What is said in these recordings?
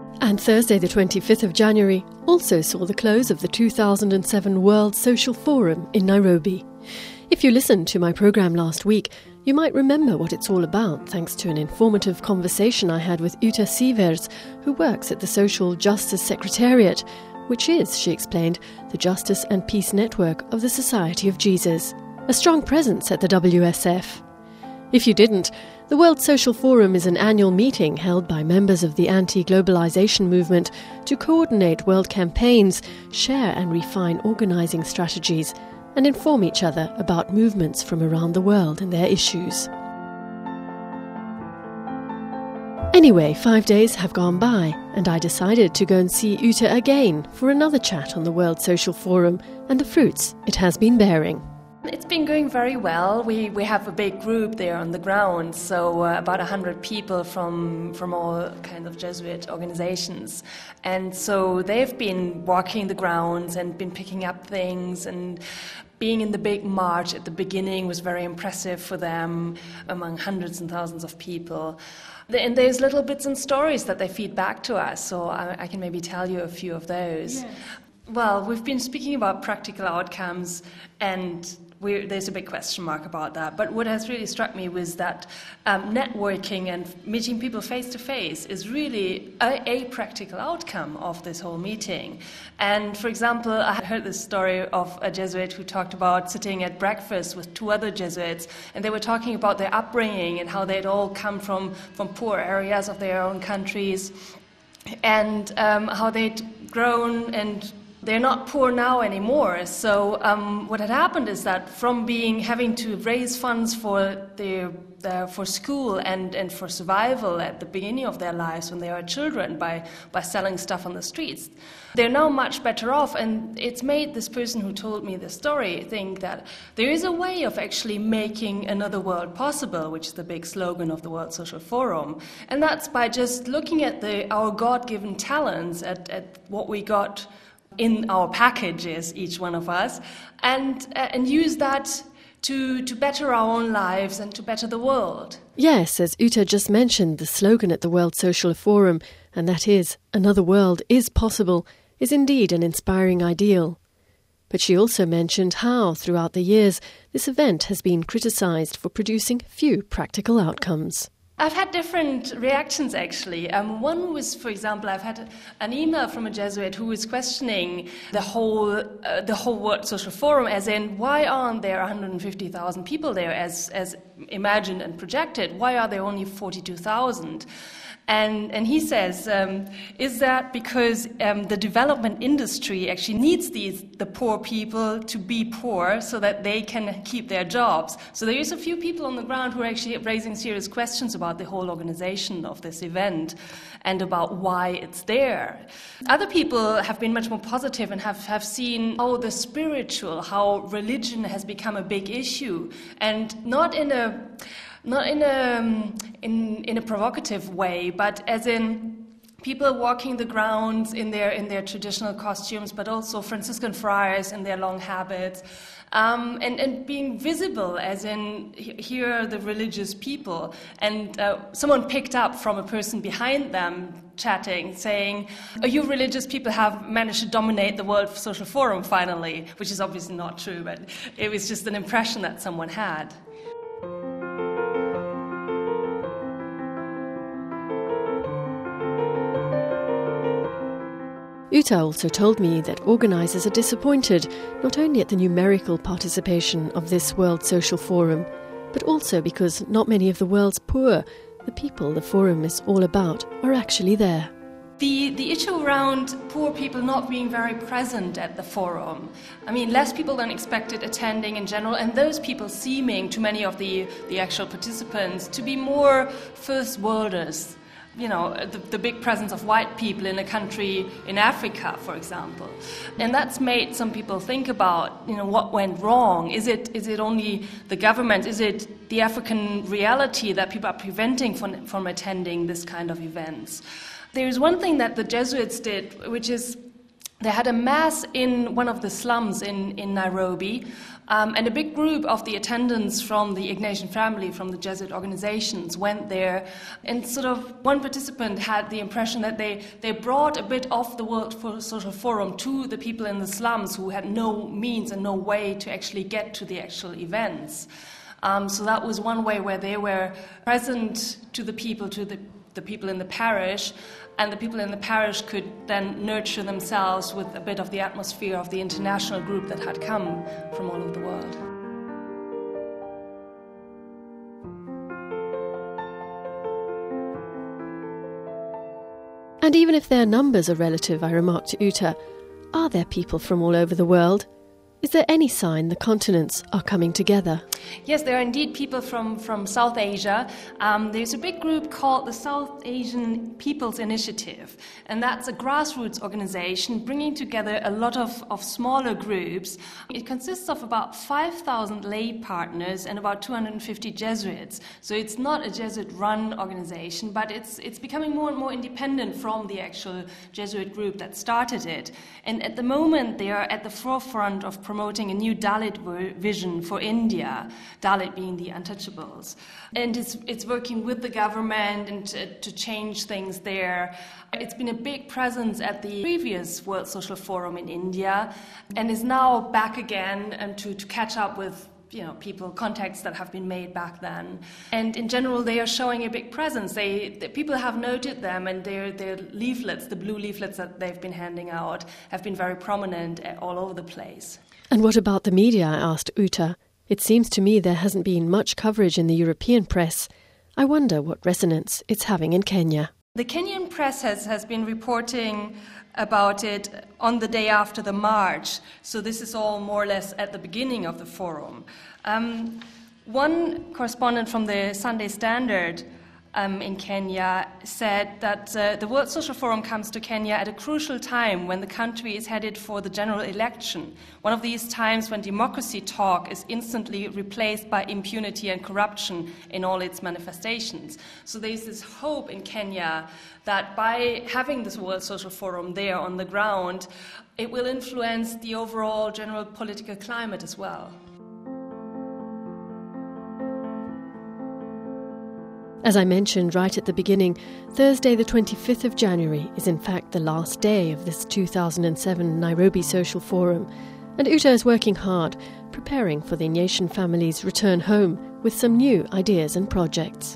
And Thursday the 25th of January also saw the close of the 2007 World Social Forum in Nairobi. If you listened to my programme last week, you might remember what it's all about thanks to an informative conversation I had with Uta Sievers, who works at the Social Justice Secretariat, which is, she explained, the Justice and Peace Network of the Society of Jesus, a strong presence at the WSF. If you didn't, the World Social Forum is an annual meeting held by members of the anti-globalization movement to coordinate world campaigns, share and refine organising strategies, and inform each other about movements from around the world and their issues. Anyway, 5 days have gone by, and I decided to go and see Uta again for another chat on the World Social Forum and the fruits it has been bearing. It's been going very well. We have a big group there on the ground, so about 100 people from all kinds of Jesuit organizations. And so they've been walking the grounds and been picking up things, and being in the big march at the beginning was very impressive for them among hundreds and thousands of people. And there's little bits and stories that they feed back to us, so I can maybe tell you a few of those. Yes. Well, we've been speaking about practical outcomes, and there's a big question mark about that. But what has really struck me was that networking and meeting people face-to-face is really a practical outcome of this whole meeting. And, for example, I heard this story of a Jesuit who talked about sitting at breakfast with two other Jesuits, and they were talking about their upbringing and how they'd all come from poor areas of their own countries, and how they'd grown, and they're not poor now anymore. So what had happened is that from having to raise funds for for school and for survival at the beginning of their lives when they were children by selling stuff on the streets, they're now much better off. And it's made this person who told me the story think that there is a way of actually making another world possible, which is the big slogan of the World Social Forum. And that's by just looking at our God-given talents, at what we got in our packages, each one of us, and use that to better our own lives and to better the world. Yes, as Uta just mentioned, the slogan at the World Social Forum, and that is, another world is possible, is indeed an inspiring ideal. But she also mentioned how, throughout the years, this event has been criticised for producing few practical outcomes. I've had different reactions, actually. One was, for example, I've had an email from a Jesuit who was questioning the whole World Social Forum, as in, why aren't there 150,000 people there as imagined and projected? Why are there only 42,000? And he says, is that because the development industry actually needs the poor people to be poor so that they can keep their jobs? So there is a few people on the ground who are actually raising serious questions about the whole organization of this event and about why it's there. Other people have been much more positive and have seen how how religion has become a big issue, and not in a provocative way, but as in people walking the grounds in their traditional costumes, but also Franciscan friars in their long habits, and being visible, as in here are the religious people. And someone picked up from a person behind them chatting, saying, you religious people have managed to dominate the World Social Forum finally, which is obviously not true, but it was just an impression that someone had. Uta also told me that organisers are disappointed not only at the numerical participation of this World Social Forum, but also because not many of the world's poor, the people the forum is all about, are actually there. The issue around poor people not being very present at the forum, I mean, less people than expected attending in general, and those people seeming, to many of the actual participants, to be more first worlders. You know, the big presence of white people in a country in Africa, for example. And that's made some people think about, what went wrong. Is it only the government? Is it the African reality that people are preventing from attending this kind of events? There's one thing that the Jesuits did, which is They had a mass in one of the slums in Nairobi, and a big group of the attendants from the Ignatian family, from the Jesuit organizations, went there. And sort of one participant had the impression that they brought a bit of the World Social Forum to the people in the slums who had no means and no way to actually get to the actual events. So that was one way where they were present to the people, to the people in the parish, and the people in the parish could then nurture themselves with a bit of the atmosphere of the international group that had come from all over the world. And even if their numbers are relative, I remarked to Uta, are there people from all over the world? Is there any sign the continents are coming together? Yes, there are indeed people from South Asia. There's a big group called the South Asian People's Initiative, and that's a grassroots organization bringing together a lot of smaller groups. It consists of about 5,000 lay partners and about 250 Jesuits. So it's not a Jesuit-run organization, but it's becoming more and more independent from the actual Jesuit group that started it. And at the moment, they are at the forefront of promoting a new Dalit vision for India, Dalit being the untouchables. And it's working with the government and to change things there. It's been a big presence at the previous World Social Forum in India and is now back again to catch up with contacts that have been made back then. And in general, they are showing a big presence. People have noted them, and their leaflets, the blue leaflets that they've been handing out, have been very prominent all over the place. And what about the media, I asked Uta. It seems to me there hasn't been much coverage in the European press. I wonder what resonance it's having in Kenya. The Kenyan press has been reporting about it on the day after the march, so this is all more or less at the beginning of the forum. One correspondent from the Sunday Standard in Kenya said that the World Social Forum comes to Kenya at a crucial time when the country is headed for the general election, one of these times when democracy talk is instantly replaced by impunity and corruption in all its manifestations. So there's this hope in Kenya that by having this World Social Forum there on the ground, it will influence the overall general political climate as well. As I mentioned right at the beginning, Thursday the 25th of January is in fact the last day of this 2007 Nairobi Social Forum, and Uta is working hard, preparing for the Ignatian family's return home with some new ideas and projects.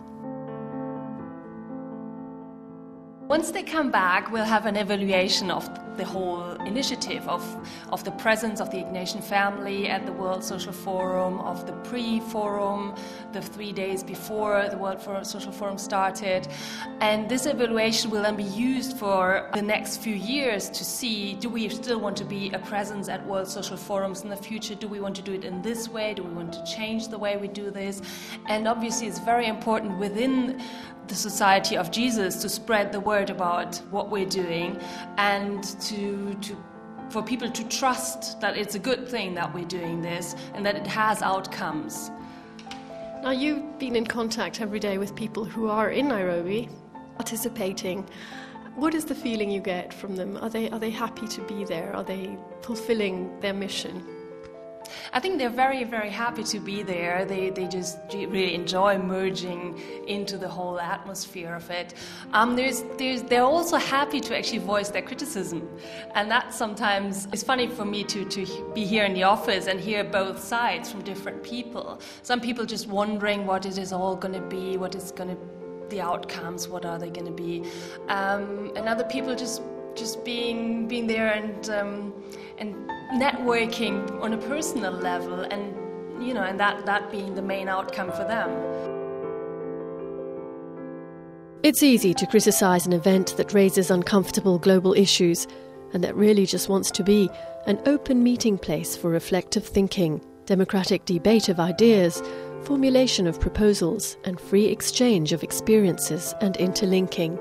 Once they come back, we'll have an evaluation of the whole initiative, of the presence of the Ignatian family at the World Social Forum, of the pre-forum, the 3 days before the World Social Forum started. And this evaluation will then be used for the next few years to see, do we still want to be a presence at World Social Forums in the future? Do we want to do it in this way? Do we want to change the way we do this? And obviously it's very important within the Society of Jesus to spread the word about what we're doing and for people to trust that it's a good thing that we're doing this and that it has outcomes. Now, you've been in contact every day with people who are in Nairobi participating. What is the feeling you get from them? Are they happy to be there? Are they fulfilling their mission? I think they're very, very happy to be there. They just really enjoy merging into the whole atmosphere of it. They're also happy to actually voice their criticism. And that sometimes is funny for me to be here in the office and hear both sides from different people. Some people just wondering what it is all going to be, what is going to the outcomes, what are they going to be. And other people just being there and networking on a personal level, and that being the main outcome for them. It's easy to criticise an event that raises uncomfortable global issues and that really just wants to be an open meeting place for reflective thinking, democratic debate of ideas, formulation of proposals, and free exchange of experiences and interlinking.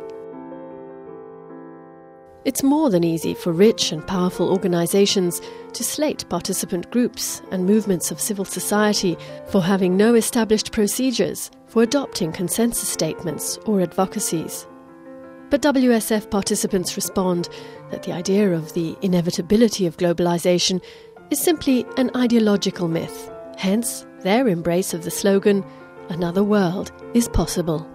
It's more than easy for rich and powerful organisations to slate participant groups and movements of civil society for having no established procedures for adopting consensus statements or advocacies. But WSF participants respond that the idea of the inevitability of globalization is simply an ideological myth. Hence, their embrace of the slogan, "Another world is possible."